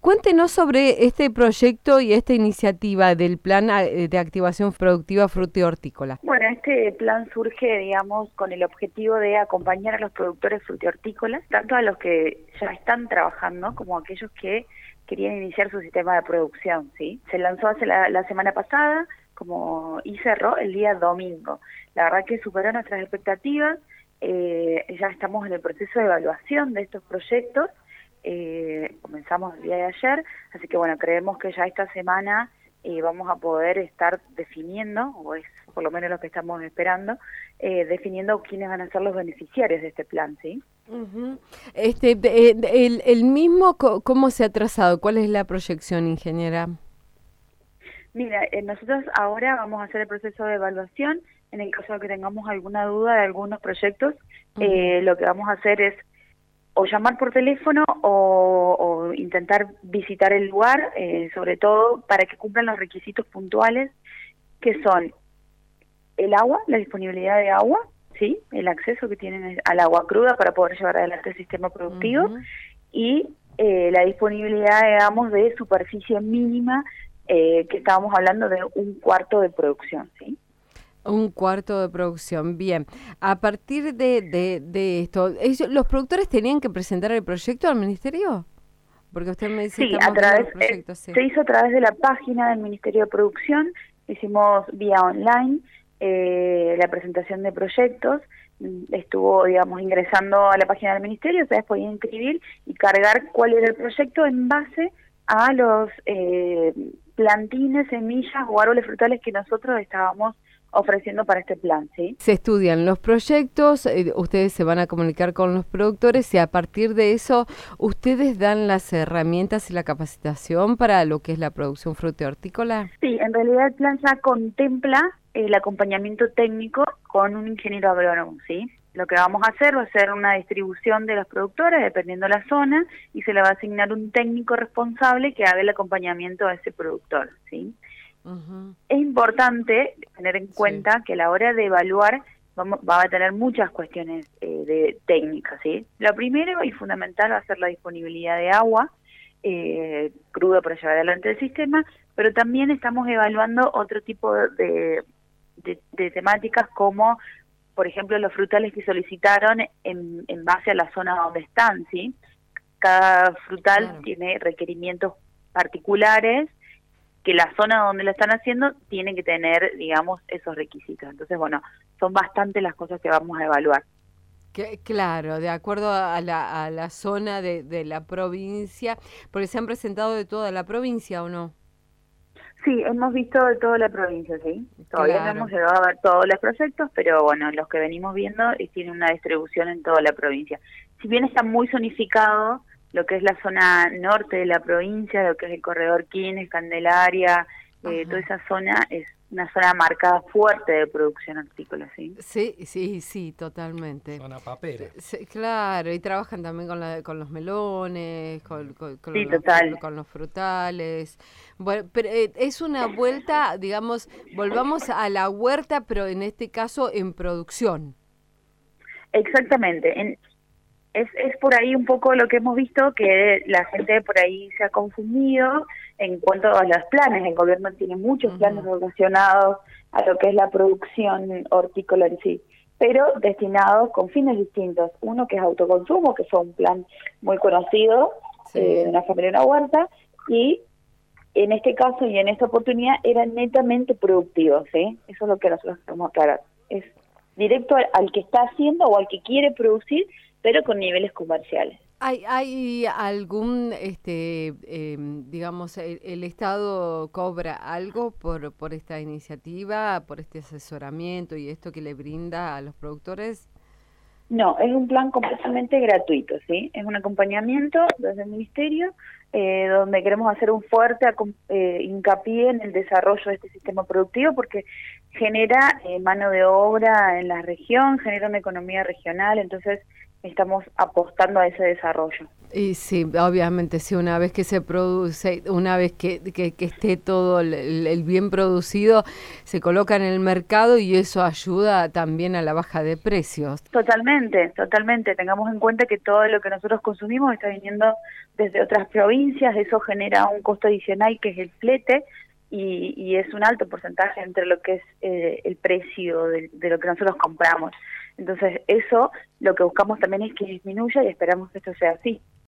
Cuéntenos sobre este proyecto y esta iniciativa del Plan de Activación Productiva Frutihortícola. Bueno, este plan surge, digamos, con el objetivo de acompañar a los productores frutihortícolas, tanto a los que ya están trabajando como a aquellos que querían iniciar su sistema de producción, ¿sí? Se lanzó hace la semana pasada y cerró el día domingo. La verdad que superó nuestras expectativas. Ya estamos en el proceso de evaluación de estos proyectos. Comenzamos el día de ayer, así que bueno, creemos que ya esta semana vamos a poder estar definiendo, o es por lo menos lo que estamos esperando, definiendo quiénes van a ser los beneficiarios de este plan, ¿sí? Uh-huh. El mismo, ¿cómo se ha trazado? ¿Cuál es la proyección, ingeniera? Mira, nosotros ahora vamos a hacer el proceso de evaluación. En el caso de que tengamos alguna duda de algunos proyectos, lo que vamos a hacer es o llamar por teléfono o intentar visitar el lugar, sobre todo para que cumplan los requisitos puntuales, que son el agua, la disponibilidad de agua, ¿sí? El acceso que tienen al agua cruda para poder llevar adelante el sistema productivo, y la disponibilidad, digamos, de superficie mínima, que estábamos hablando de 1/4 de producción, ¿sí? 1/4 de producción, bien. A partir de esto, ¿los productores tenían que presentar el proyecto al ministerio? Porque usted me dice sí, se hizo a través de la página del Ministerio de Producción, hicimos vía online la presentación de proyectos, estuvo, digamos, ingresando a la página del Ministerio, ustedes podían inscribir y cargar cuál era el proyecto en base a los plantines, semillas o árboles frutales que nosotros estábamos ofreciendo para este plan, ¿sí? Se estudian los proyectos, ustedes se van a comunicar con los productores y a partir de eso ustedes dan las herramientas y la capacitación para lo que es la producción frutihortícola. Sí, en realidad el plan ya contempla el acompañamiento técnico con un ingeniero agrónomo, ¿sí? Lo que vamos a hacer va a ser una distribución de los productores dependiendo de la zona y se le va a asignar un técnico responsable que haga el acompañamiento a ese productor, ¿sí? Es importante tener en cuenta que a la hora de evaluar va a tener muchas cuestiones de técnicas, ¿sí? Lo primero y fundamental va a ser la disponibilidad de agua cruda para llevar adelante el sistema, pero también estamos evaluando otro tipo de temáticas como, por ejemplo, los frutales que solicitaron en base a la zona donde están, ¿sí? Cada frutal tiene requerimientos particulares que la zona donde lo están haciendo tiene que tener, digamos, esos requisitos. Entonces, bueno, son bastante las cosas que vamos a evaluar. Claro, de acuerdo a la zona de la provincia, porque se han presentado de toda la provincia, ¿o no? Sí, hemos visto de toda la provincia, sí. Todavía no hemos llegado a ver todos los proyectos, pero bueno, los que venimos viendo tienen una distribución en toda la provincia. Si bien está muy zonificado lo que es la zona norte de la provincia, lo que es el corredor Quines, Candelaria, toda esa zona es una zona marcada fuerte de producción hortícola, ¿sí? Sí, totalmente. Zona papera. Sí, claro, y trabajan también con los melones, con los frutales. Bueno, pero es una vuelta, digamos, volvamos a la huerta, pero en este caso en producción. Exactamente. Es por ahí un poco lo que hemos visto, que la gente por ahí se ha confundido en cuanto a los planes. El gobierno tiene muchos planes relacionados a lo que es la producción hortícola en sí, pero destinados con fines distintos. Uno que es autoconsumo, que fue un plan muy conocido, de una familia en una huerta, y en este caso y en esta oportunidad eran netamente productivos, ¿sí? Eso es lo que nosotros queremos aclarar. Es directo al que está haciendo o al que quiere producir, pero con niveles comerciales. ¿Hay algún, digamos, el Estado cobra algo por esta iniciativa, por este asesoramiento y esto que le brinda a los productores? No, es un plan completamente gratuito, ¿sí? Es un acompañamiento desde el Ministerio, donde queremos hacer un fuerte hincapié en el desarrollo de este sistema productivo, porque genera mano de obra en la región, genera una economía regional, entonces estamos apostando a ese desarrollo. Y sí, obviamente, sí, una vez que se produce, una vez que esté todo el bien producido, se coloca en el mercado y eso ayuda también a la baja de precios. Totalmente, totalmente. Tengamos en cuenta que todo lo que nosotros consumimos está viniendo desde otras provincias, eso genera un costo adicional que es el flete, y es un alto porcentaje entre lo que es el precio de lo que nosotros compramos. Entonces eso, lo que buscamos también es que disminuya y esperamos que esto sea así.